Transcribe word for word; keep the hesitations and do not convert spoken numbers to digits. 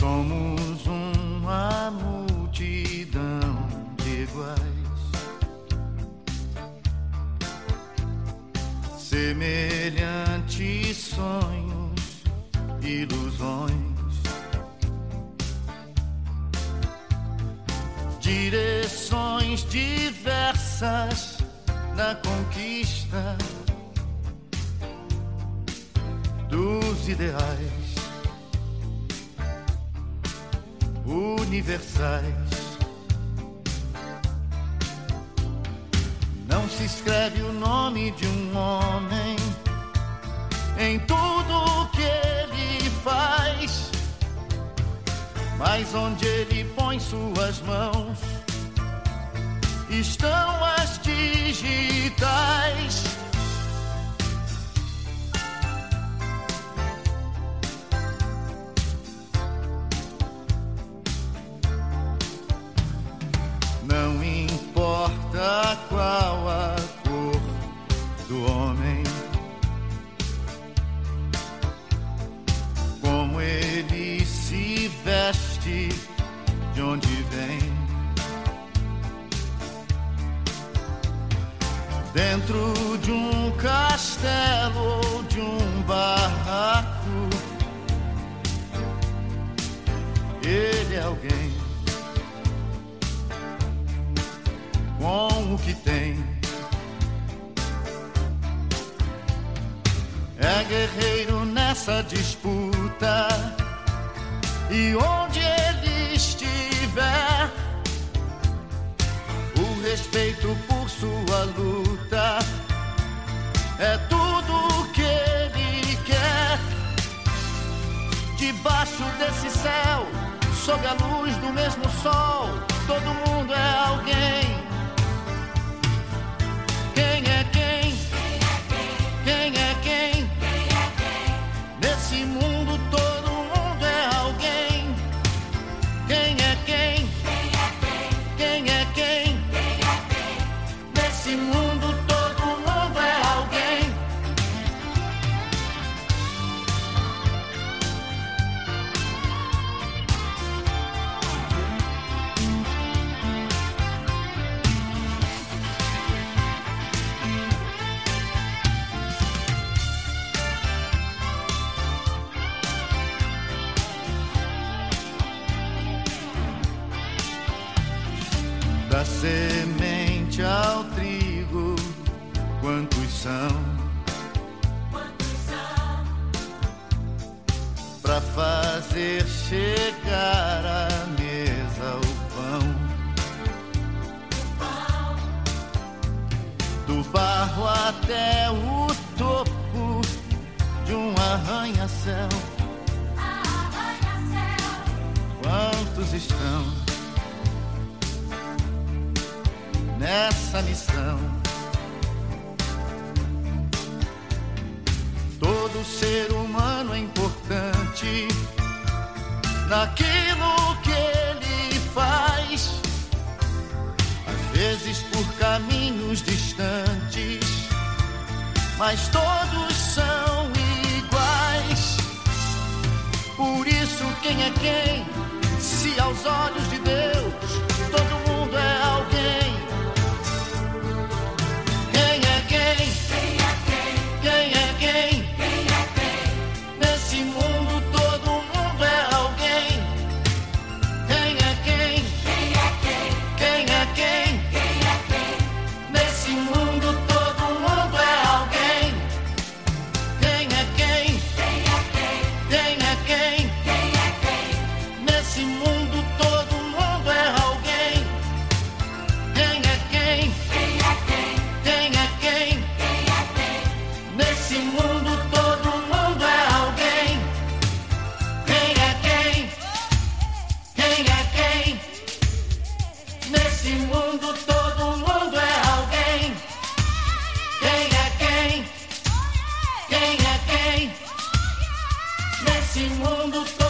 Somos uma multidão de iguais, semelhantes sonhos, ilusões, direções diversas na conquista dos ideais universais. Não se escreve o nome de um homem em tudo que ele faz, mas onde ele põe suas mãos estão as digitais. Não importa qual a cor do homem, como ele se veste, de onde vem, dentro de um castelo ou de um barraco, ele é alguém com o que tem. É guerreiro nessa disputa, e onde ele estiver, o respeito por sua luta é tudo que ele quer. Debaixo desse céu, sob a luz do mesmo sol, todo mundo é alguém. Quem é quem? Quem é quem? Nesse mundo todo mundo é alguém. Quem é quem? Quem é quem? Nesse mundo todo mundo é alguém. Da semente ao trigo, quantos são? Quantos são? Pra fazer chegar à mesa o pão. O pão. Do barro até o topo de um arranha-céu. Arranha-céu. Quantos estão nessa missão? Todo ser humano é importante naquilo que ele faz, às vezes por caminhos distantes, mas todos são iguais. Por isso quem é quem? Se aos olhos de Deus todo mundo é alguém. Nesse mundo todo mundo é alguém. Quem é quem? Quem é quem? Nesse mundo todo mundo é alguém. Quem é quem? Quem é quem? Nesse mundo todo mundo é alguém. Quem é quem? Quem é quem? Nesse mundo todo mundo é alguém. Quem é quem? Quem é quem? Nesse mundo todo mundo é alguém. Quem é quem? Quem é quem? Nesse mundo todo